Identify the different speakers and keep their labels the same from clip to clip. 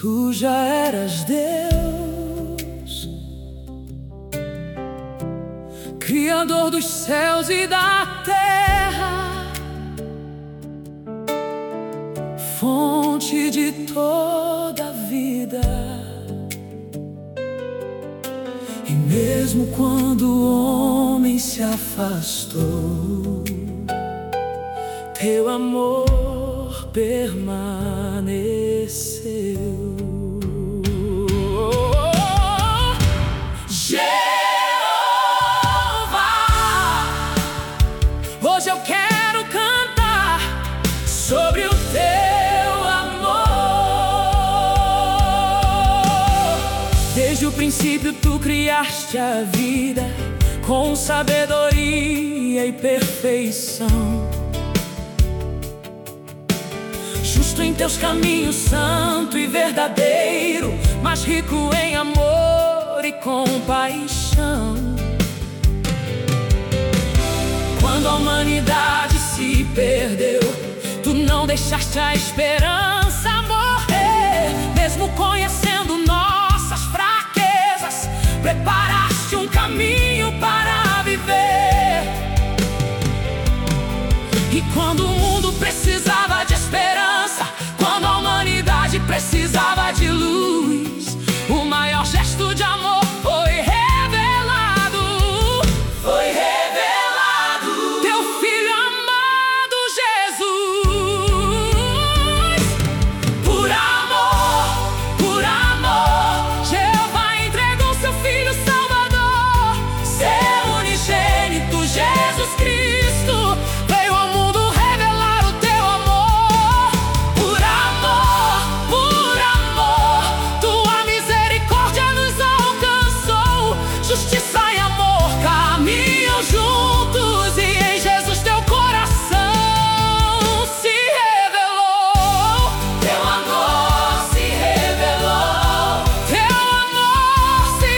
Speaker 1: Tu já eras Deus, Criador dos céus e da terra, fonte de toda a vida. E mesmo quando o homem se afastou, teu amor permaneceu. Jeová, hoje eu quero cantar sobre o teu amor. Desde o princípio tu criaste a vida com sabedoria e perfeição. Justo em teus caminhos, santo e verdadeiro, mas rico em amor e compaixão. Quando a humanidade se perdeu, tu não deixaste a esperança morrer. Mesmo conhecendo nossas fraquezas, preparaste um caminho para viver. E quando o mundo precisava de esperança, quando a humanidade precisava de luz, o maior gesto de amor foi revelado. Foi revelado teu Filho amado Jesus. Por amor, Jeová entregou seu Filho Salvador, seu unigênito Jesus Cristo. Veio ao mundo revelar o teu amor. Por amor, tua misericórdia nos alcançou. Justiça e amor caminham juntos, e em Jesus teu coração se revelou. Teu amor se revelou. Teu amor se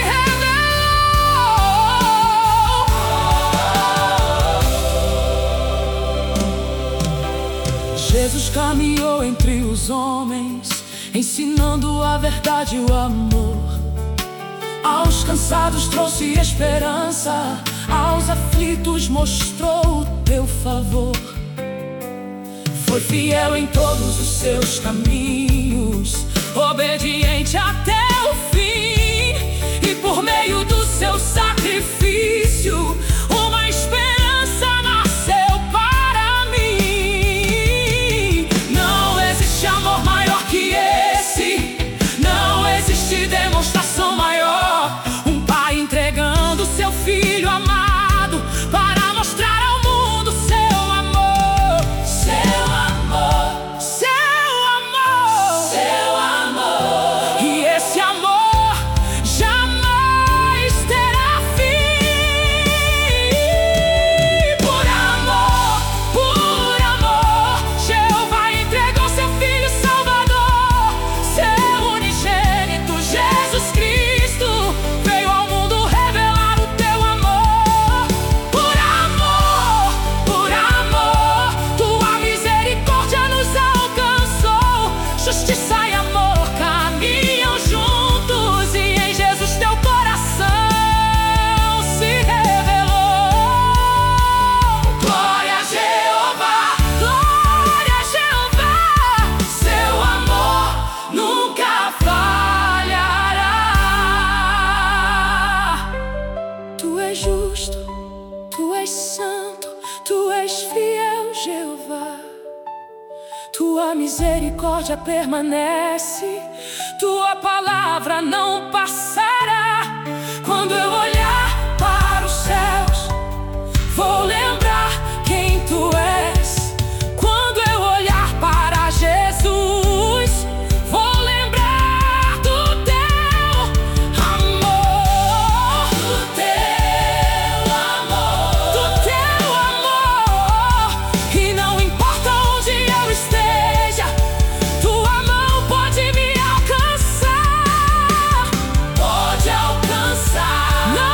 Speaker 1: revelou. Jesus caminhou entre os homens, ensinando a verdade e o amor. Aos cansados trouxe esperança, aos aflitos mostrou o teu favor. Foi fiel em todos os seus caminhos, obediente até o fim. E por meio do seu sacrifício, uma esperança nasceu para mim. Não existe amor maior que esse, não existe demonstração maior. Um pai entregando seu filho amado para mostrar ao mundo seu amor. Seu amor, seu amor, seu amor. E esse amor jamais terá fim. Por amor, Jeová entregou seu Filho Salvador, seu unigênito Jesus Cristo. Veio ao mundo revelar o teu amor. Por amor, tua misericórdia nos alcançou. Justiça e amor caminham juntos, e em Jesus teu coração se revelou. Glória a Jeová, glória a Jeová. Seu amor nunca falhará. Tu és justo, tu és santo, tu és fiel, Jeová. Tua misericórdia permanece, tua palavra não passará. Quando eu olhar para os céus, vou lembrar quem tu és. Quando eu olhar para Jesus, vou lembrar do teu amor. Do teu amor, do teu amor. E não importa onde eu esteja, tua mão pode me alcançar. Pode alcançar. Não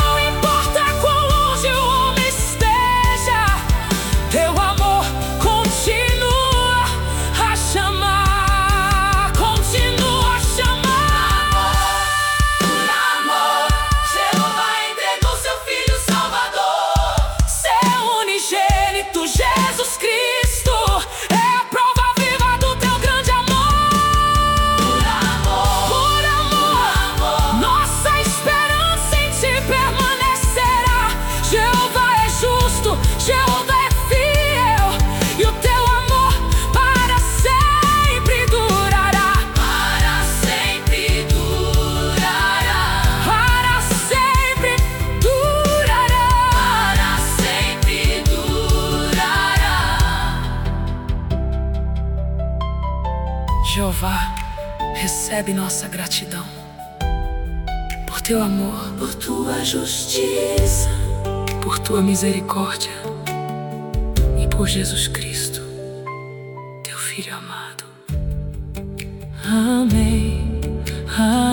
Speaker 1: Jeová, recebe nossa gratidão por teu amor,
Speaker 2: por tua justiça,
Speaker 1: por tua misericórdia e por Jesus Cristo, teu Filho amado. Amém. Amém.